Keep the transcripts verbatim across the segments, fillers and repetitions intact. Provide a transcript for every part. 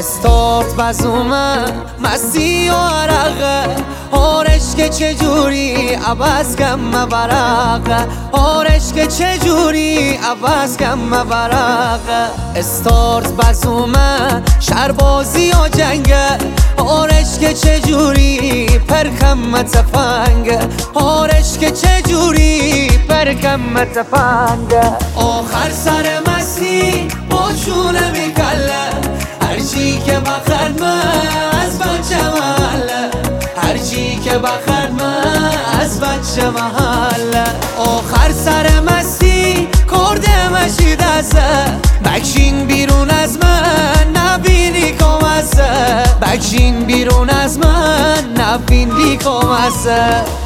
استارت بزومه مستی و عرقه آرش که چجوری عوض کم مبرقه آرش که چجوری عوض کم مبرقه استارت بزومه شربازی و جنگه آرش که چجوری پرکم تفنگه آرش که چجوری پرکم تفنگه آخر سر مستی با چونه میکله هرچی که بخرد من از بچه محله هرچی که بخرد من از بچه محله آخر سر مستی کرده مشید ازه بکشین بیرون از من نبینی کم ازه بکشین بیرون از من نبینی کم ازه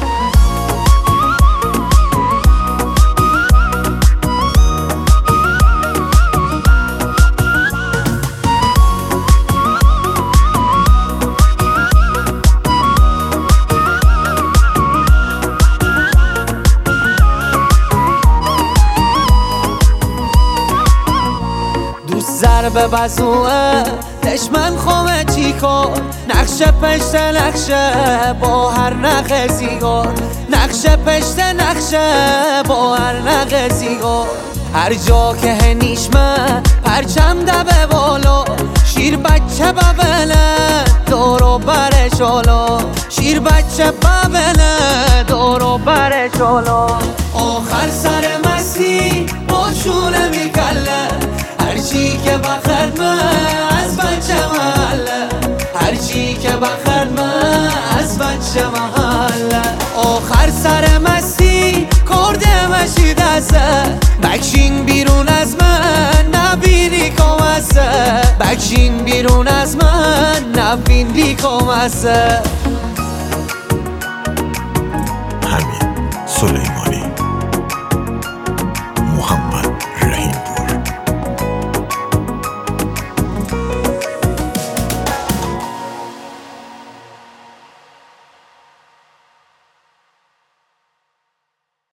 ضربه بزوه دشمن خومه چی کن نقشه پشت نقشه با هر نقه زیگار نقشه پشت نقشه با هر نقه زیگار هر جا که هنیشمه پرچم دبه بالا شیر بچه ببنه دورو بره شالا شیر بچه ببنه دورو بره شالا آخر سر مستی با چونه میکله هرچی که بخرد من از بچه محله هرچی که بخرد من از بچه محله آخر سر مستی کرده مشید ازه بکشین بیرون از من نبینی کم ازه بکشین بیرون از من نبینی کم ازه همین سلیمان.